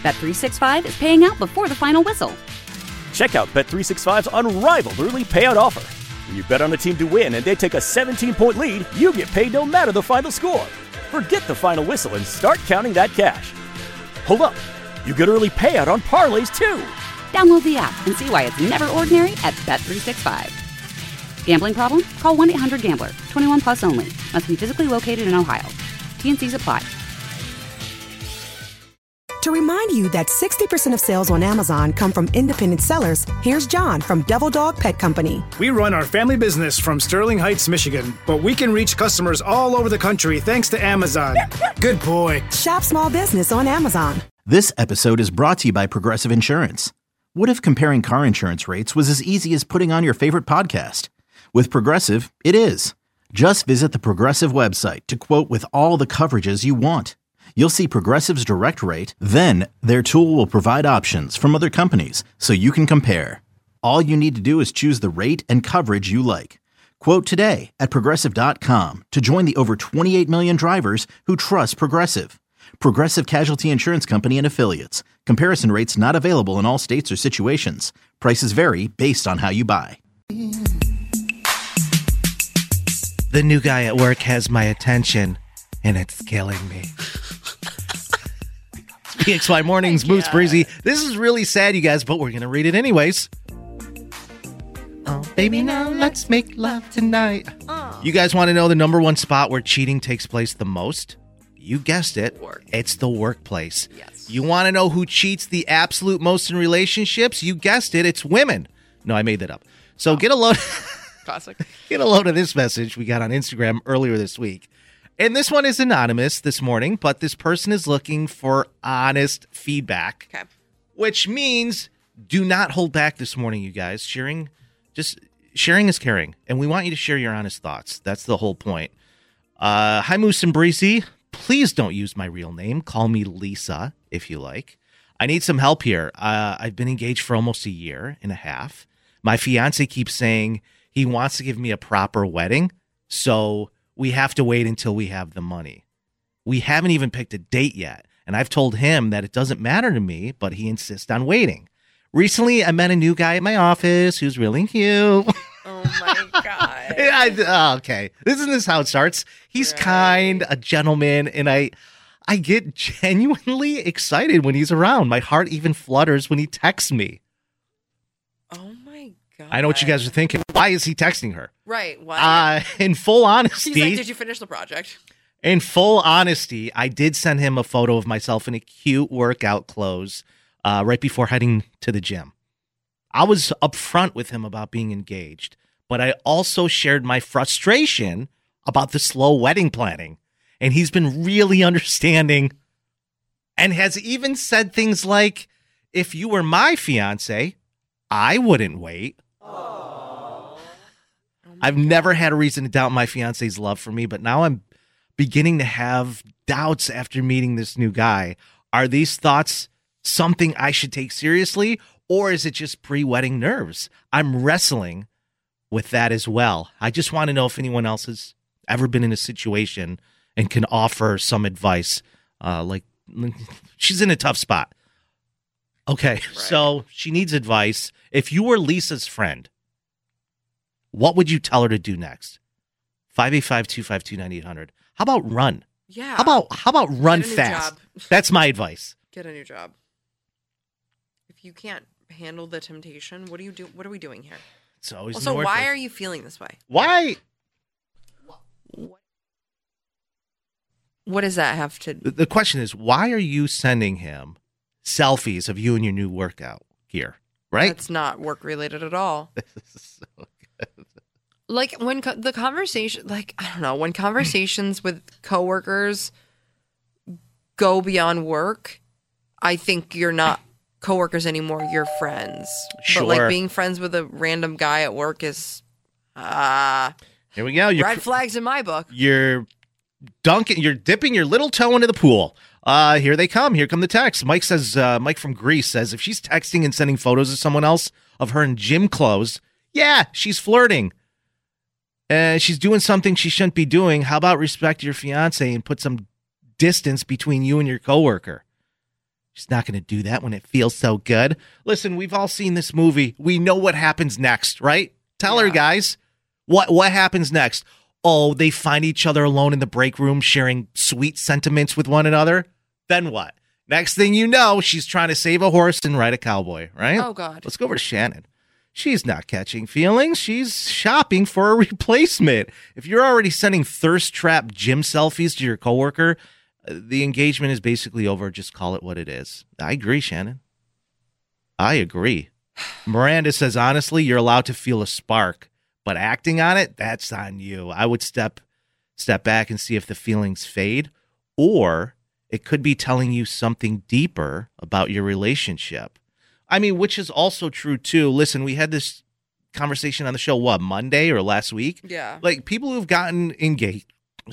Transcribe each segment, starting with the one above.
Bet365 is paying out before the final whistle. Check out Bet365's unrivaled early payout offer. When you bet on a team to win and they take a 17-point lead, you get paid no matter the final score. Forget the final whistle and start counting that cash. Hold up. You get early payout on parlays, too. Download the app and see why it's never ordinary at Bet365. Gambling problem? Call 1-800-GAMBLER. 21 plus only. Must be physically located in Ohio. T&Cs apply. To remind you that 60% of sales on Amazon come from independent sellers, here's John from Devil Dog Pet Company. We run our family business from Sterling Heights, Michigan, but we can reach customers all over the country thanks to Amazon. Good boy. Shop small business on Amazon. This episode is brought to you by Progressive Insurance. What if comparing car insurance rates was as easy as putting on your favorite podcast? With Progressive, it is. Just visit the Progressive website to quote with all the coverages you want. You'll see Progressive's direct rate, then their tool will provide options from other companies so you can compare. All you need to do is choose the rate and coverage you like. Quote today at Progressive.com to join the over 28 million drivers who trust Progressive. Progressive Casualty Insurance Company and Affiliates. Comparison rates not available in all states or situations. Prices vary based on how you buy. The new guy at work has my attention, and it's killing me. PXY Mornings, Moose Breezy. This is really sad, you guys, but we're going to read it anyways. Oh, baby, now let's make love tonight. You guys want to know the number one spot where cheating takes place the most? You guessed it. Work. It's the workplace. Yes. You want to know who cheats the absolute most in relationships? You guessed it. It's women. No, I made that up. So get a load. Classic. Get a load of this message we got on Instagram earlier this week. And this one is anonymous this morning, but this person is looking for honest feedback. Okay. Which means do not hold back this morning, you guys. Sharing is caring, and we want you to share your honest thoughts. That's the whole point. Hi, Moose and Breezy. Please don't use my real name. Call me Lisa, if you like. I need some help here. I've been engaged for almost a year and a half. My fiance keeps saying he wants to give me a proper wedding, so we have to wait until we have the money. We haven't even picked a date yet, and I've told him that it doesn't matter to me, but he insists on waiting. Recently, I met a new guy at my office who's really cute. Oh, my God. Okay. Isn't this how it starts? He's kind, a gentleman, and I get genuinely excited when he's around. My heart even flutters when he texts me. Oh, my God. I know what you guys are thinking. Why is he texting her? Right. Why? In full honesty. He's like, did you finish the project? In full honesty, I did send him a photo of myself in a cute workout clothes right before heading to the gym. I was upfront with him about being engaged, but I also shared my frustration about the slow wedding planning. And he's been really understanding and has even said things like, if you were my fiance, I wouldn't wait. I've never had a reason to doubt my fiance's love for me, but now I'm beginning to have doubts after meeting this new guy. Are these thoughts something I should take seriously, or is it just pre-wedding nerves? I'm wrestling with that as well. I just want to know if anyone else has ever been in a situation and can offer some advice. Like, she's in a tough spot. Okay, right. So she needs advice. If you were Lisa's friend, what would you tell her to do next? 585-252-9800. How about run? Yeah. How about run fast? That's my advice. Get a new job. If you can't handle the temptation, what do you do? What are we doing here? It's always also, why are you feeling this way? Why? What does that have to? The question is, why are you sending him selfies of you and your new workout gear? Right? That's not work related at all. This is so good. Like when the conversation, like, I don't know, when conversations with coworkers go beyond work, I think you're not coworkers anymore. You're friends. Sure. But like being friends with a random guy at work is here we go. Red flags in my book. You're dipping your little toe into the pool. Here they come. Here come the texts. Mike says, Mike from Greece says, if she's texting and sending photos of someone else of her in gym clothes, yeah, she's flirting. She's doing something she shouldn't be doing. How about respect your fiance and put some distance between you and your coworker? She's not going to do that when it feels so good. Listen, we've all seen this movie. We know what happens next, right? Tell her, guys. What happens next? Oh, they find each other alone in the break room sharing sweet sentiments with one another. Then what? Next thing you know, she's trying to save a horse and ride a cowboy, right? Oh, God. Let's go over to Shannon. She's not catching feelings. She's shopping for a replacement. If you're already sending thirst trap gym selfies to your coworker, the engagement is basically over. Just call it what it is. I agree, Shannon. I agree. Miranda says, honestly, you're allowed to feel a spark, but acting on it, that's on you. I would step back and see if the feelings fade, or it could be telling you something deeper about your relationship. I mean, which is also true, too. Listen, we had this conversation on the show, Monday or last week? Yeah. Like, people who've gotten engaged,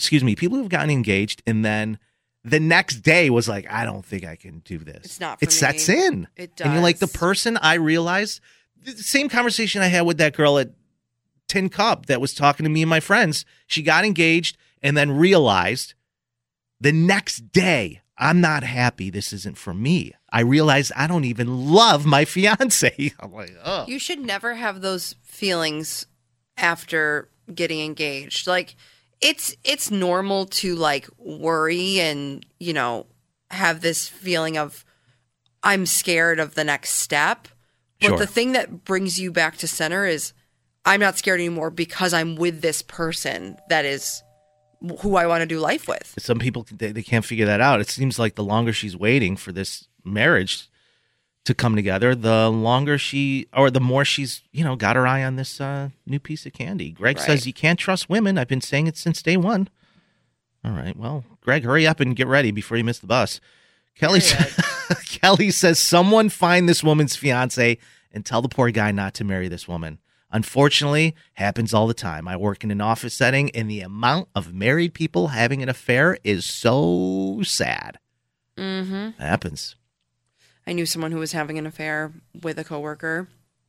and then the next day was like, I don't think I can do this. It's not for me. Sets in. It does. And you're like, the person I realized, the same conversation I had with that girl at Tin Cup that was talking to me and my friends. She got engaged and then realized the next day, I'm not happy. This isn't for me. I realized I don't even love my fiance. I'm like, oh. You should never have those feelings after getting engaged. Like, it's normal to like worry and, you know, have this feeling of I'm scared of the next step. But Sure. the thing that brings you back to center is I'm not scared anymore because I'm with this person that is who I want to do life with. Some people, they can't figure that out. It seems like the longer she's waiting for this marriage to come together, the more she's, got her eye on this new piece of candy. Greg says you can't trust women. I've been saying it since day one. All right. Well, Greg, hurry up and get ready before you miss the bus. Kelly says, someone find this woman's fiance and tell the poor guy not to marry this woman. Unfortunately, happens all the time. I work in an office setting, and the amount of married people having an affair is so sad. Mm-hmm. Happens. I knew someone who was having an affair with a coworker,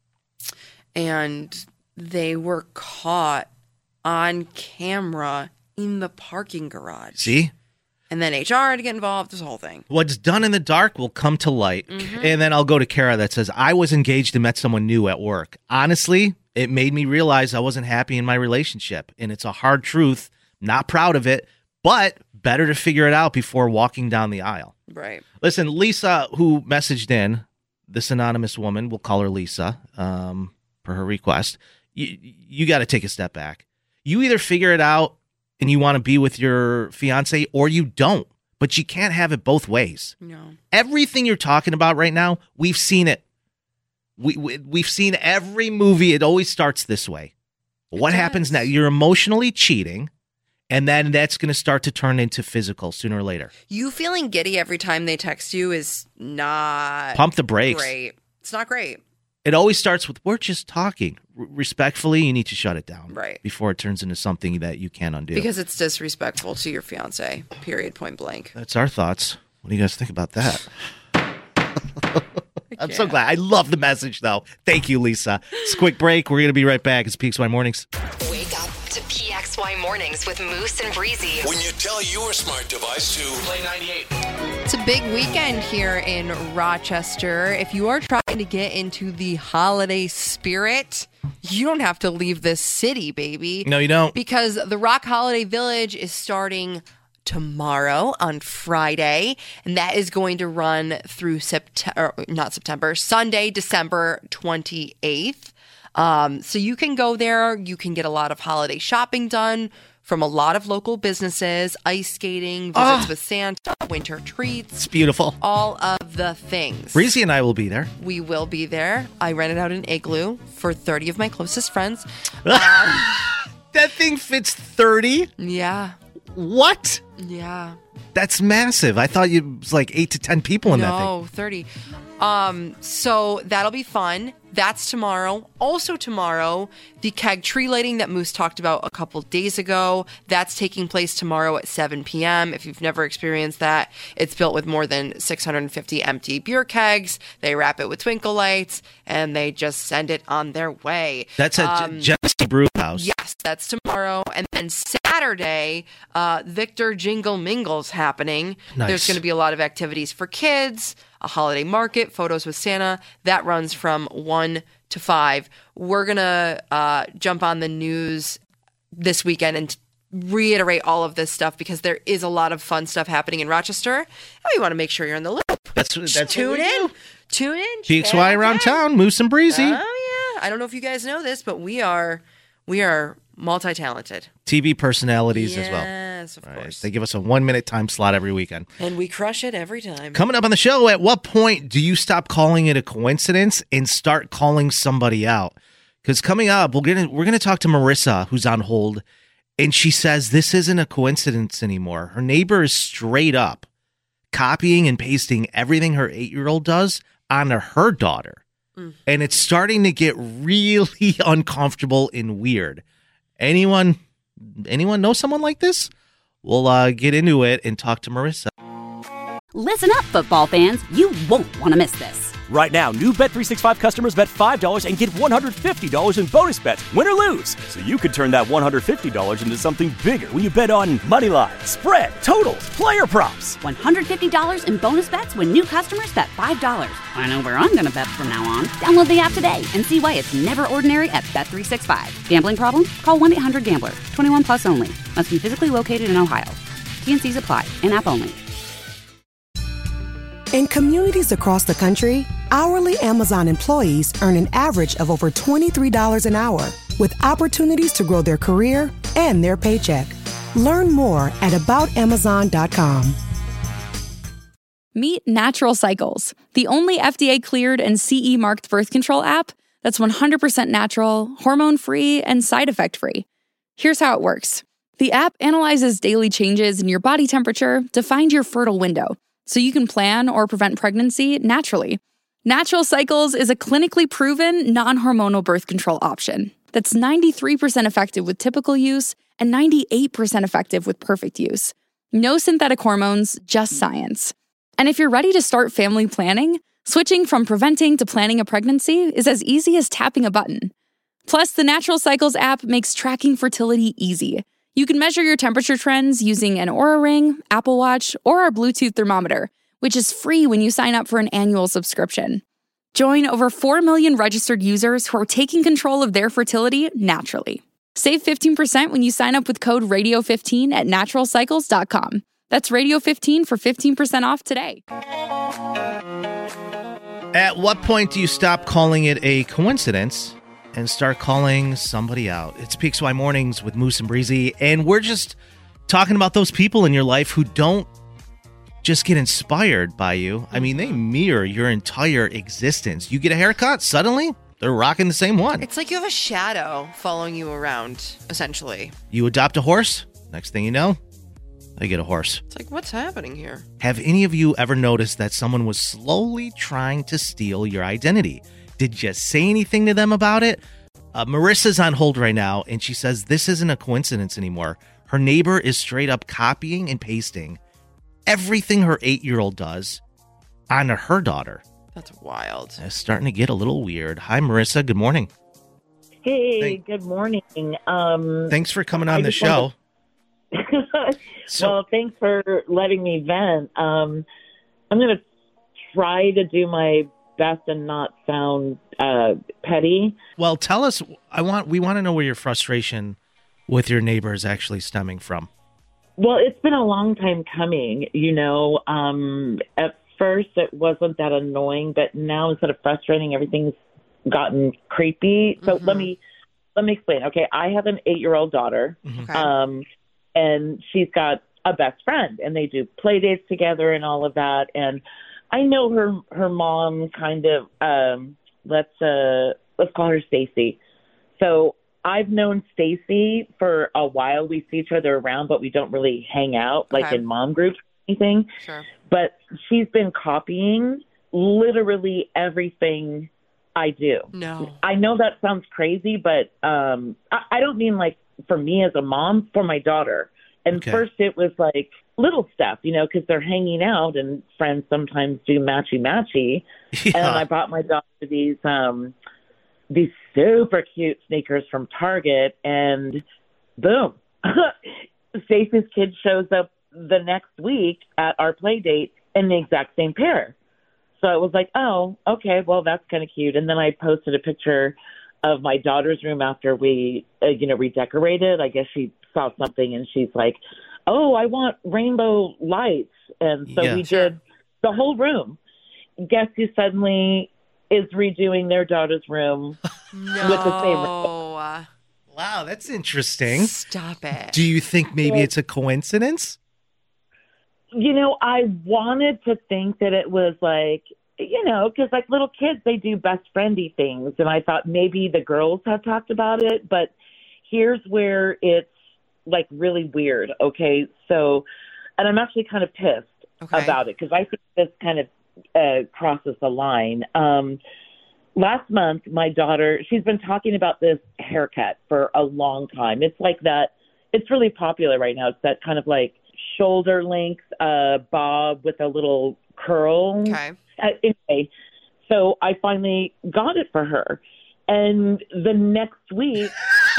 and they were caught on camera in the parking garage. See? And then HR had to get involved, this whole thing. What's done in the dark will come to light. Mm-hmm. And then I'll go to Kara that says, I was engaged and met someone new at work. Honestly, it made me realize I wasn't happy in my relationship. And it's a hard truth. Not proud of it, but better to figure it out before walking down the aisle. Right. Listen, Lisa, who messaged in, this anonymous woman, we'll call her Lisa, per her request, you got to take a step back. You either figure it out and you want to be with your fiance, or you don't. But you can't have it both ways. No. Everything you're talking about right now, we've seen it. We've seen every movie. It always starts this way. What happens now? You're emotionally cheating, and then that's going to start to turn into physical sooner or later. You feeling giddy every time they text you is not Pump the brakes. great. It's not great. It always starts with, we're just talking. Respectfully, you need to shut it down. Right. Before it turns into something that you can't undo. Because it's disrespectful to your fiance, period, point blank. That's our thoughts. What do you guys think about that? I'm so glad. I love the message, though. Thank you, Lisa. It's a quick break. We're going to be right back. It's PXY Mornings. Wake up to PXY Mornings with Moose and Breezy. When you tell your smart device to play 98. It's a big weekend here in Rochester. If you are trying to get into the holiday spirit, you don't have to leave this city, baby. No, you don't. Because the Rock Holiday Village is starting tomorrow on Friday, and that is going to run through Sunday, December 28th. So you can go there. You can get a lot of holiday shopping done from a lot of local businesses, ice skating, visits with Santa, winter treats. It's beautiful. All of the things. Breezy and I will be there. We will be there. I rented out an igloo for 30 of my closest friends. That thing fits 30? Yeah. What? Yeah. That's massive. I thought it was like 8 to 10 people in that thing. No, 30. So that'll be fun. That's tomorrow. Also tomorrow, the keg tree lighting that Moose talked about a couple days ago, that's taking place tomorrow at 7 p.m. If you've never experienced that, it's built with more than 650 empty beer kegs. They wrap it with twinkle lights, and they just send it on their way. That's at Genesee Brew House. Yes. That's tomorrow. And then Saturday, Victor Jingle Mingle's happening. Nice. There's going to be a lot of activities for kids, a holiday market, photos with Santa. That runs from 1 to 5. We're going to jump on the news this weekend and reiterate all of this stuff because there is a lot of fun stuff happening in Rochester. And we want to make sure you're in the loop. That's Tune in. Tune in. PXY around town, Moose and Breezy. Oh, yeah. I don't know if you guys know this, but we are multi-talented. TV personalities as well. Yes, of course. They give us a 1-minute time slot every weekend. And we crush it every time. Coming up on the show, at what point do you stop calling it a coincidence and start calling somebody out? Because coming up, we're gonna talk to Marissa, who's on hold, and she says this isn't a coincidence anymore. Her neighbor is straight up copying and pasting everything her 8-year-old does onto her daughter. And it's starting to get really uncomfortable and weird. Anyone know someone like this? We'll get into it and talk to Marissa. Listen up, football fans. You won't want to miss this. Right now, new Bet365 customers bet $5 and get $150 in bonus bets, win or lose. So you could turn that $150 into something bigger when you bet on moneyline, spread, totals, player props. $150 in bonus bets when new customers bet $5. I know where I'm going to bet from now on. Download the app today and see why it's never ordinary at Bet365. Gambling problem? Call 1-800-GAMBLER. 21 plus only. Must be physically located in Ohio. T&Cs apply. In-app only. In communities across the country, hourly Amazon employees earn an average of over $23 an hour, with opportunities to grow their career and their paycheck. Learn more at aboutamazon.com. Meet Natural Cycles, the only FDA-cleared and CE-marked birth control app that's 100% natural, hormone-free, and side effect-free. Here's how it works. The app analyzes daily changes in your body temperature to find your fertile window, so you can plan or prevent pregnancy naturally. Natural Cycles is a clinically proven, non-hormonal birth control option that's 93% effective with typical use and 98% effective with perfect use. No synthetic hormones, just science. And if you're ready to start family planning, switching from preventing to planning a pregnancy is as easy as tapping a button. Plus, the Natural Cycles app makes tracking fertility easy. You can measure your temperature trends using an Oura Ring, Apple Watch, or our Bluetooth thermometer, which is free when you sign up for an annual subscription. Join over 4 million registered users who are taking control of their fertility naturally. Save 15% when you sign up with code RADIO15 at naturalcycles.com. That's Radio15 for 15% off today. At what point do you stop calling it a coincidence and start calling somebody out? It's PXY Mornings with Moose and Breezy, and we're just talking about those people in your life who don't just get inspired by you. I mean, they mirror your entire existence. You get a haircut, suddenly they're rocking the same one. It's like you have a shadow following you around, essentially. You adopt a horse, next thing you know, they get a horse. It's like, what's happening here? Have any of you ever noticed that someone was slowly trying to steal your identity? Did you say anything to them about it? Marissa's on hold right now, and she says this isn't a coincidence anymore. Her neighbor is straight up copying and pasting everything her 8-year-old does onto her daughter. That's wild. It's starting to get a little weird. Hi, Marissa. Good morning. Hey, good morning. Thanks for coming on the show. Well, thanks for letting me vent. I'm going to try to do my best and not sound petty. Well, tell us. We want to know where your frustration with your neighbor is actually stemming from. Well, it's been a long time coming. You know, at first it wasn't that annoying, but now instead of frustrating, everything's gotten creepy. So let me explain. Okay, I have an 8-year-old daughter, and she's got a best friend, and they do play dates together and all of that. And I know her mom kind of let's call her Stacy. So I've known Stacy for a while. We see each other around, but we don't really hang out like in mom groups or anything. Sure. But she's been copying literally everything I do. No. I know that sounds crazy, but I don't mean like for me as a mom, for my daughter. And first it was like little stuff, you know, because they're hanging out and friends sometimes do matchy-matchy. Yeah. And I bought my daughter these these super cute sneakers from Target, and boom, Stacey's kid shows up the next week at our play date in the exact same pair. So it was like, oh, okay, well, that's kind of cute. And then I posted a picture of my daughter's room after we, redecorated. I guess she saw something and she's like, oh, I want rainbow lights. And so we did the whole room. Guess who suddenly is redoing their daughter's room with the same rainbow? Wow, that's interesting. Stop it. Do you think maybe it's a coincidence? I wanted to think that it was like, because like little kids, they do best friendy things. And I thought maybe the girls had talked about it, but here's where it's like really weird. Okay. So, and I'm actually kind of pissed about it because I think this kind of crosses the line. Last month, my daughter, she's been talking about this haircut for a long time. It's like that. It's really popular right now. It's that kind of like shoulder length bob with a little curl. Okay. Anyway, so I finally got it for her. And the next week,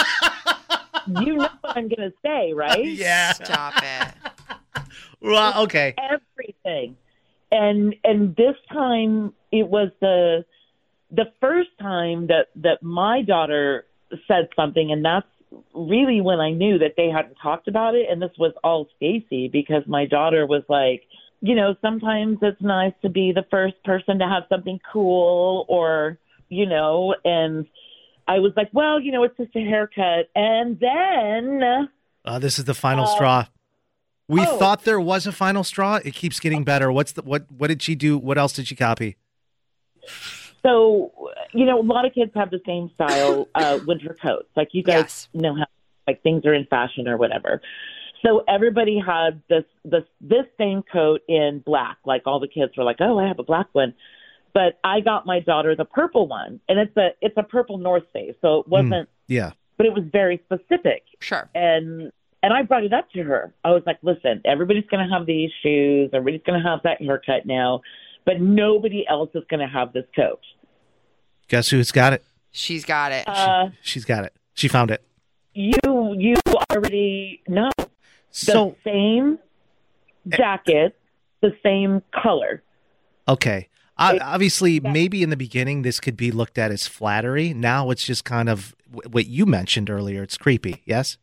you know what I'm going to say, right? Yeah. Stop it. Well, okay. Everything. And this time it was the first time that my daughter said something, and that's really when I knew that they hadn't talked about it. And this was all Stacey, because my daughter was like, sometimes it's nice to be the first person to have something cool, or, and I was like, well, it's just a haircut. And then this is the final straw. We thought there was a final straw. It keeps getting better. What did she do? What else did she copy? So, a lot of kids have the same style winter coats. Like you guys know how like things are in fashion or whatever. So everybody had this same coat in black. Like all the kids were like, oh, I have a black one. But I got my daughter the purple one, and it's a purple North Face. So it wasn't, but it was very specific. Sure. And I brought it up to her. I was like, listen, everybody's going to have these shoes. Everybody's going to have that haircut now, but nobody else is going to have this coat. Guess who's got it? She's got it. She's got it. She found it. You already know. So the same jacket, the same color. Okay. Obviously, maybe in the beginning, this could be looked at as flattery. Now it's just kind of what you mentioned earlier. It's creepy. Yes?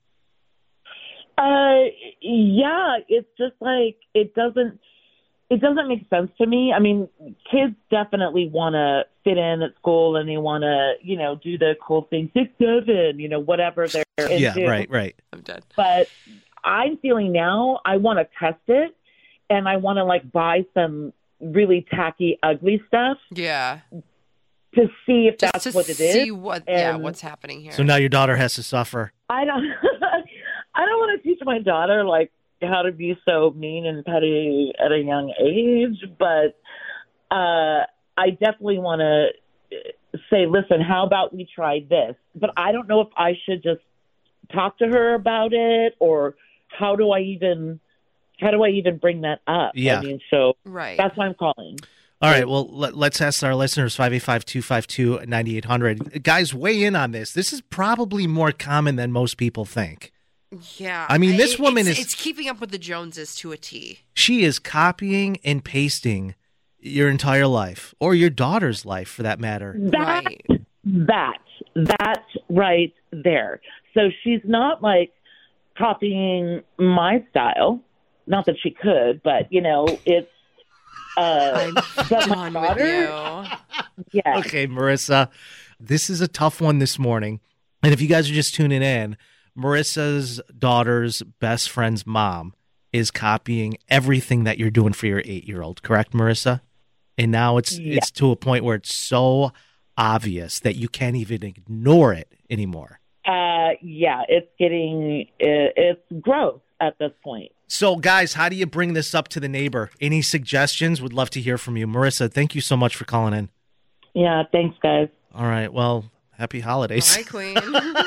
Yeah. It's just like, it doesn't make sense to me. I mean, kids definitely want to fit in at school, and they want to, do the cool thing, 6'7", whatever they're into. Yeah, right. I'm dead. But I'm feeling now I want to test it, and I want to like buy some really tacky, ugly stuff. Yeah. To see if Just that's to what it see is. what's happening here. So now your daughter has to suffer. I don't want to teach my daughter like how to be so mean and petty at a young age, but I definitely want to say, listen, how about we try this? But I don't know if I should just talk to her about it, or how do I even bring that up? Yeah. I mean, so right. That's why I'm calling. All right, well, let's ask our listeners, 585-252-9800. Guys, weigh in on this. This is probably more common than most people think. Yeah. I mean, this woman it's keeping up with the Joneses to a T. She is copying and pasting your entire life, or your daughter's life for that matter. That right there. So she's not like copying my style. Not that she could, but it's I'm done with you. Yeah. Okay, Marissa, this is a tough one this morning. And if you guys are just tuning in, Marissa's daughter's best friend's mom is copying everything that you're doing for your 8-year-old, correct, Marissa? And now it's to a point where it's so obvious that you can't even ignore it anymore. Yeah, it's gross at this point. So, guys, how do you bring this up to the neighbor? Any suggestions? Would love to hear from you. Marissa, thank you so much for calling in. Yeah, thanks, guys. All right, well, happy holidays. Hi, Queen.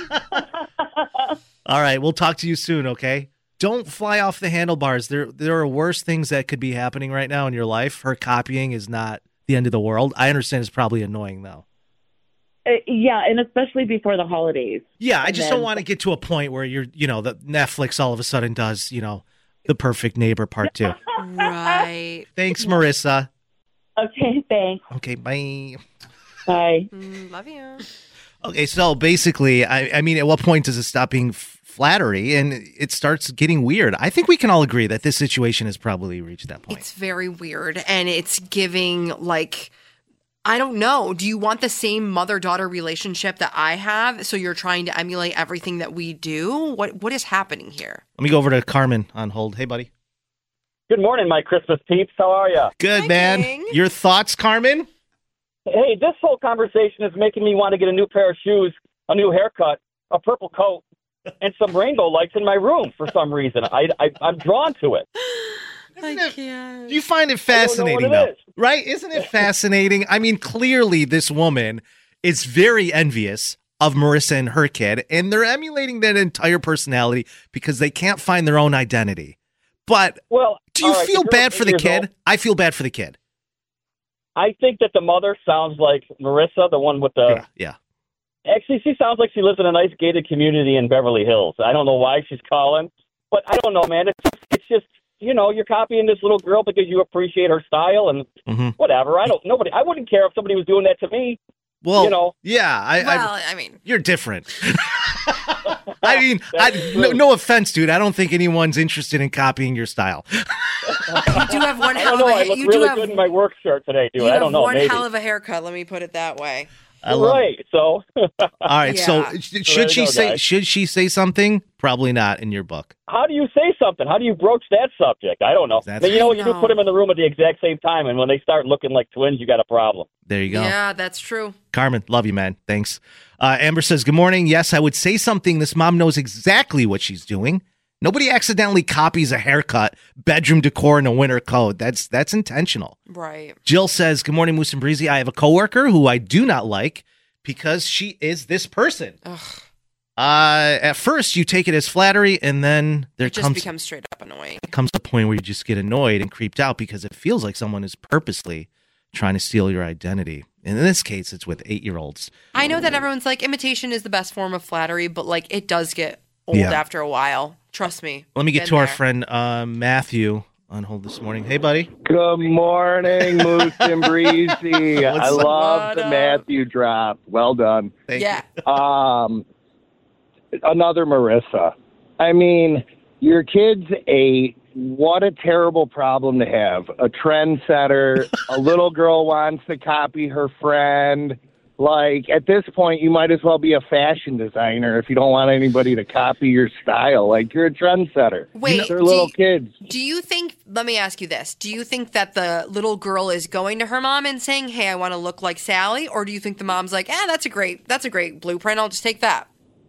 All right, we'll talk to you soon, okay? Don't fly off the handlebars. There are worse things that could be happening right now in your life. Her copying is not the end of the world. I understand it's probably annoying, though. Yeah, and especially before the holidays. Yeah, I And just then- don't want to get to a point where the Netflix all of a sudden does, The Perfect Neighbor Part 2. Right. Thanks, Marissa. Okay, thanks. Okay, bye. Bye. Love you. Okay, so basically, I mean, at what point does it stop being flattery and it starts getting weird? I think we can all agree that this situation has probably reached that point. It's very weird, and it's giving, like, I don't know. Do you want the same mother-daughter relationship that I have? So you're trying to emulate everything that we do? What is happening here? Let me go over to Carmen on hold. Hey, buddy. Good morning, my Christmas peeps. How are you? Good, man. King. Your thoughts, Carmen? Hey, this whole conversation is making me want to get a new pair of shoes, a new haircut, a purple coat, and some rainbow lights in my room for some reason. I'm drawn to it. I can't. You find it I don't know fascinating, what it though, is. right? Isn't it fascinating? I mean, clearly this woman is very envious of Marissa and her kid, and they're emulating that entire personality because they can't find their own identity. But Well, do you all right, feel the girl's bad for 8 the years kid? old. I feel bad for the kid. I think that the mother sounds like Marissa, the one with the... Yeah. Actually, she sounds like she lives in a nice gated community in Beverly Hills. I don't know why she's calling, but I don't know, man. It's just, you're copying this little girl because you appreciate her style and whatever. I wouldn't care if somebody was doing that to me. Well, yeah. I mean, you're different. I mean, no offense, dude. I don't think anyone's interested in copying your style. you do have one I hell don't of know. I a look you really do have good in my work shirt today, dude. you I have don't know. one Maybe. hell of a haircut. Let me put it that way. Right. So. All right. Yeah. So there should she you go, say? guys. Should she say something? Probably not in your book. How do you say something? How do you broach that subject? I don't know. That's- But, you I do know. put them in the room at the exact same time, and when they start looking like twins, you got a problem. There you go. Yeah, that's true. Carmen, love you, man. Thanks. Amber says, good morning. Yes, I would say something. This mom knows exactly what she's doing. Nobody accidentally copies a haircut, bedroom decor, and a winter coat. That's intentional. Right. Jill says, good morning, Moose and Breezy. I have a coworker who I do not like because she is this person. Ugh. At first, you take it as flattery, and then there It just becomes straight up annoying. comes a point where you just get annoyed and creeped out because it feels like someone is purposely trying to steal your identity. And in this case, it's with 8-year-olds. I know that everyone's like, imitation is the best form of flattery, but like it does get old Yeah. after a while. Trust me. Let me get Been to our there. friend Matthew on hold this morning. Hey, buddy. Good morning, Moose and Breezy. I What's up? love What the up? Matthew drop. Well done. Thank Yeah. Another Marissa. I mean, your kid's 8. What a terrible problem to have. A trendsetter. A little girl wants to copy her friend. Like, at this point, you might as well be a fashion designer if you don't want anybody to copy your style. Like, you're a trendsetter. Wait, They're little kids. Do you think, let me ask you this, do you think that the little girl is going to her mom and saying, hey, I want to look like Sally? Or do you think the mom's like, that's a great blueprint, I'll just take that?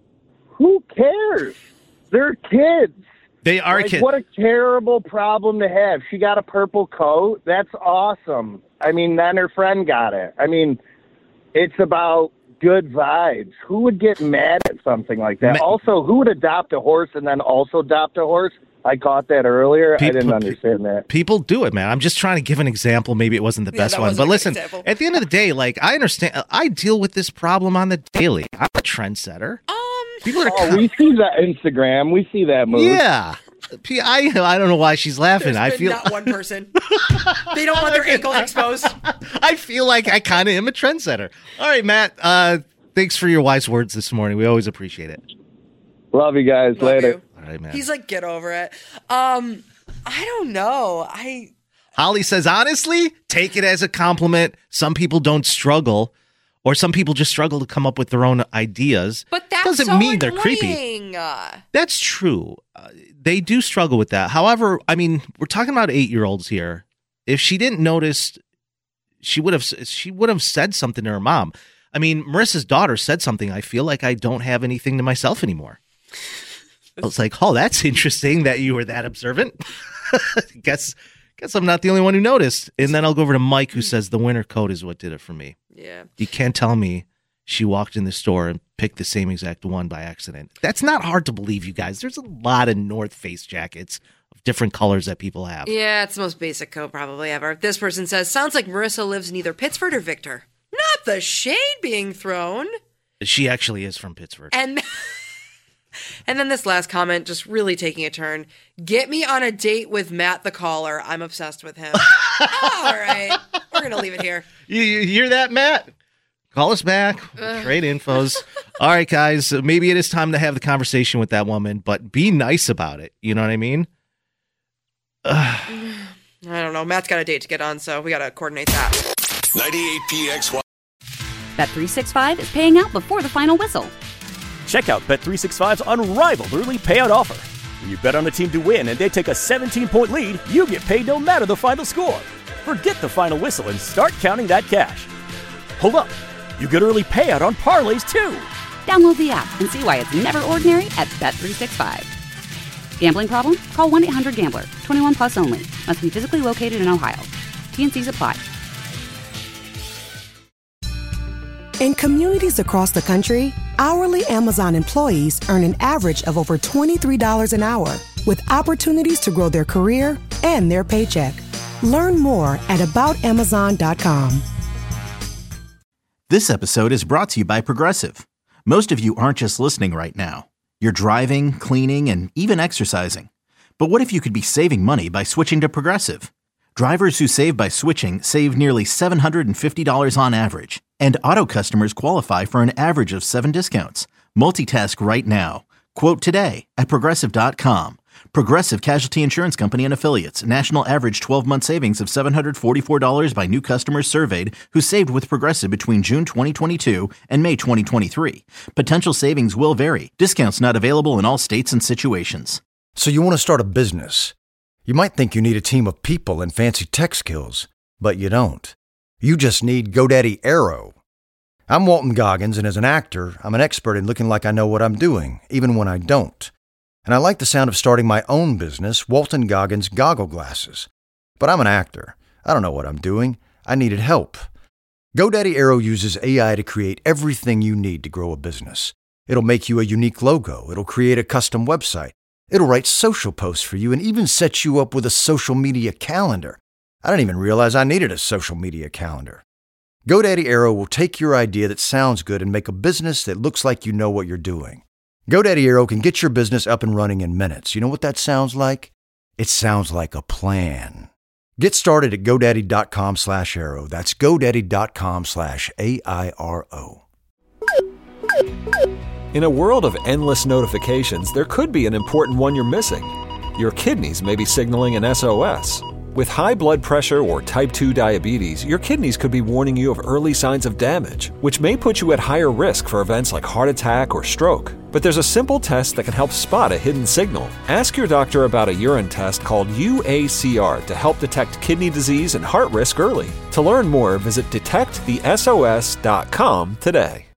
Who cares? They're kids. They are Like, kids. what a terrible problem to have. She got a purple coat. That's awesome. I mean, then her friend got it. I mean, it's about good vibes. Who would get mad at something like that? Also, who would adopt a horse and then also adopt a horse? I caught that earlier. I didn't understand that. People do it, man. I'm just trying to give an example. Maybe it wasn't the best that one. wasn't But a good listen, example. at the end of the day, like, I understand. I deal with this problem on the daily. I'm a trendsetter. People are we see that Instagram. We see that move. Yeah. I don't know why she's laughing. I feel not one person. They don't want their ankles exposed. I feel like I kind of am a trendsetter. All right, Matt. Thanks for your wise words this morning. We always appreciate it. Love you guys. Later. All right, man. He's like, get over it. I don't know. Holly says, honestly, take it as a compliment. Some people don't struggle, or some people just struggle to come up with their own ideas. But that doesn't so mean they're creepy. annoying. That's true. They do struggle with that. However, I mean, we're talking about 8-year-olds here. If she didn't notice, she would have said something to her mom. I mean, Marissa's daughter said something. I feel like I don't have anything to myself anymore. I was like, oh, that's interesting that you were that observant. Guess I'm not the only one who noticed. And then I'll go over to Mike, who says the winter coat is what did it for me. Yeah. You can't tell me she walked in the store and picked the same exact one by accident. That's not hard to believe, you guys. There's a lot of North Face jackets of different colors that people have. Yeah, it's the most basic coat probably ever. This person says, sounds like Marissa lives in either Pittsford or Victor. Not the shade being thrown. She actually is from Pittsburgh. And then this last comment just really taking a turn. Get me on a date with Matt the caller. I'm obsessed with him. All right. We're going to leave it here. You hear that, Matt? Call us back. Trade infos. All right, guys. Maybe it is time to have the conversation with that woman, but be nice about it. You know what I mean? I don't know. Matt's got a date to get on, so we got to coordinate that. 98 PXY. Bet365 is paying out before the final whistle. Check out Bet365's unrivaled early payout offer. When you bet on a team to win and they take a 17-point lead, you get paid no matter the final score. Forget the final whistle and start counting that cash. Hold up. You get early payout on parlays, too. Download the app and see why it's never ordinary at Bet365. Gambling problem? Call 1-800-GAMBLER. 21 plus only. Must be physically located in Ohio. T&Cs apply. In communities across the country, hourly Amazon employees earn an average of over $23 an hour, with opportunities to grow their career and their paycheck. Learn more at aboutamazon.com. This episode is brought to you by Progressive. Most of you aren't just listening right now. You're driving, cleaning, and even exercising. But what if you could be saving money by switching to Progressive? Drivers who save by switching save nearly $750 on average, and auto customers qualify for an average of 7 discounts. Multitask right now. Quote today at Progressive.com. Progressive Casualty Insurance Company and Affiliates. National average 12-month savings of $744 by new customers surveyed who saved with Progressive between June 2022 and May 2023. Potential savings will vary. Discounts not available in all states and situations. So you want to start a business. You might think you need a team of people and fancy tech skills, but you don't. You just need GoDaddy Aero. I'm Walton Goggins, and as an actor, I'm an expert in looking like I know what I'm doing, even when I don't. And I like the sound of starting my own business, Walton Goggins Goggle Glasses. But I'm an actor. I don't know what I'm doing. I needed help. GoDaddy Aero uses AI to create everything you need to grow a business. It'll make you a unique logo. It'll create a custom website. It'll write social posts for you and even set you up with a social media calendar. I didn't even realize I needed a social media calendar. GoDaddy Aero will take your idea that sounds good and make a business that looks like you know what you're doing. GoDaddy Aero can get your business up and running in minutes. You know what that sounds like? It sounds like a plan. Get started at GoDaddy.com/Aero. That's GoDaddy.com/AIRO. In a world of endless notifications, there could be an important one you're missing. Your kidneys may be signaling an SOS. With high blood pressure or type 2 diabetes, your kidneys could be warning you of early signs of damage, which may put you at higher risk for events like heart attack or stroke. But there's a simple test that can help spot a hidden signal. Ask your doctor about a urine test called UACR to help detect kidney disease and heart risk early. To learn more, visit detectthesos.com today.